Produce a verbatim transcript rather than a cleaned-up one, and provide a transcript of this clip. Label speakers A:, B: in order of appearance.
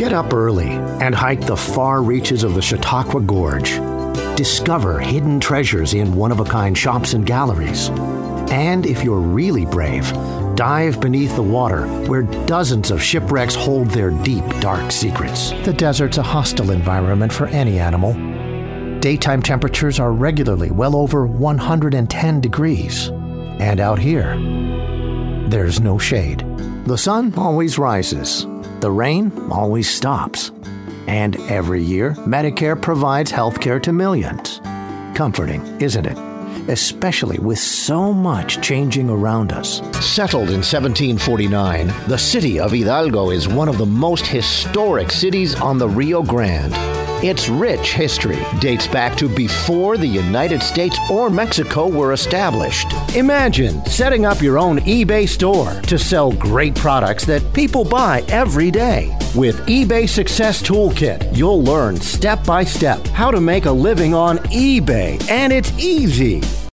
A: Get up early and hike the far reaches of the Chautauqua Gorge. Discover hidden treasures in one-of-a-kind shops and galleries. And if you're really brave, dive beneath the water where dozens of shipwrecks hold their deep, dark secrets. The desert's a hostile environment for any animal. Daytime temperatures are regularly well over one hundred ten degrees. And out here, there's no shade. The sun always rises. The rain always stops. And every year, Medicare provides health care to millions. Comforting, isn't it? Especially with so much changing around us. Settled in seventeen forty-nine, the city of Hidalgo is one of the most historic cities on the Rio Grande. Its rich history dates back to before the United States or Mexico were established. Imagine setting up your own eBay store to sell great products that people buy every day. With eBay Success Toolkit, you'll learn step by step how to make a living on eBay, and it's easy.